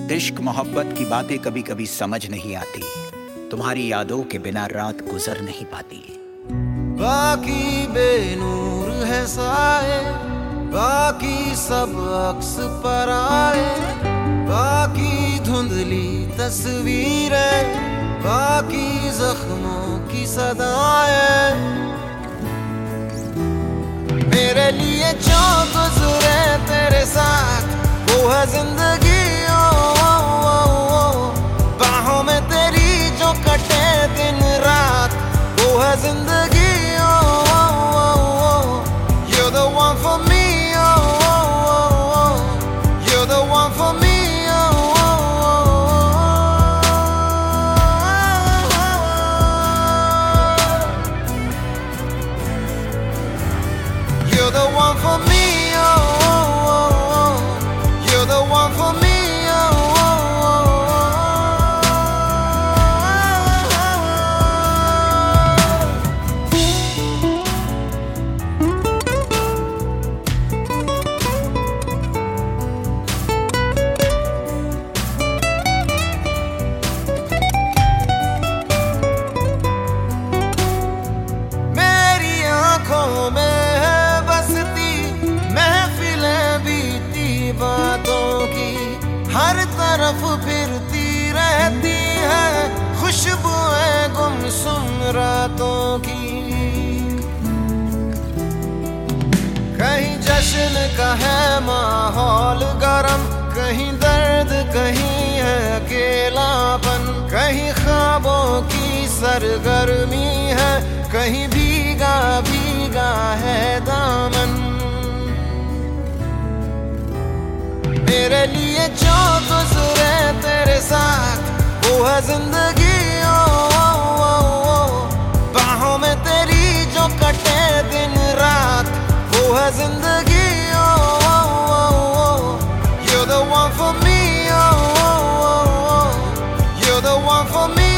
इश्क मोहब्बत की बातें कभी कभी समझ नहीं आती, तुम्हारी यादों के बिना रात गुजर नहीं पाती। बाकी बेनूर है साए, बाकी सब अक्स पर आए, बाकी धुंधली तस्वीरें, बाकी जख्मों की सदाएं। मेरे लिए जो गुजरे तेरे साथ वो है जिंदगी। बाहों में तेरी जो कटे दिन रात वो है जिंदगी। You're the one for me, you're the one for me. You're the one for me, you're the one for me. हर तरफ फिरती रहती है खुशबुएं गुमसुम रातों की। कहीं जश्न का है माहौल गरम, कहीं दर्द, कहीं है अकेलापन, कहीं ख्वाबों की सरगर्मी है, कहीं भीगा भीगा है दामन। मेरे लिए जो गुजरे तेरे साथ वो है जिंदगी। बाहों में तेरी जो कटे दिन रात वो है जिंदगी। You're the one for me, you're the one for me.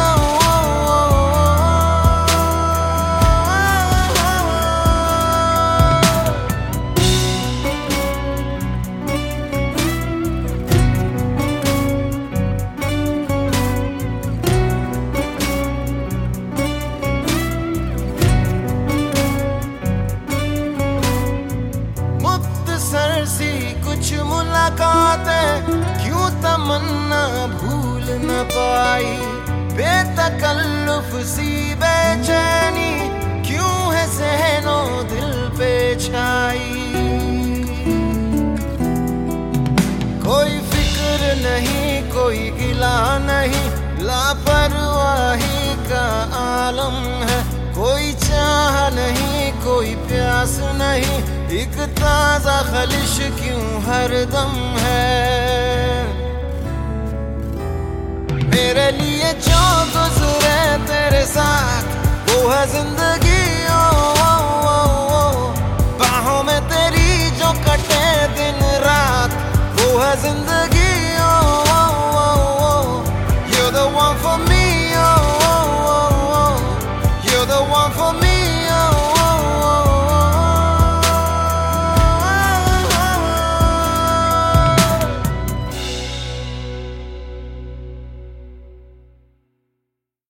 सी कुछ मुलाकातें क्यों तमन्ना भूल न पाई, बेतकल्लुफ सी बेचैनी क्यों है ज़हनो दिल पे छाई। कोई फिक्र नहीं, कोई गिला नहीं, लापरवाही का आलम है। कोई चाह नहीं, कोई प्यास नहीं, एक ताजा खलिश क्यों हरदम है। मेरे लिए जो गुजरे तेरे साथ वो है जिंदगी।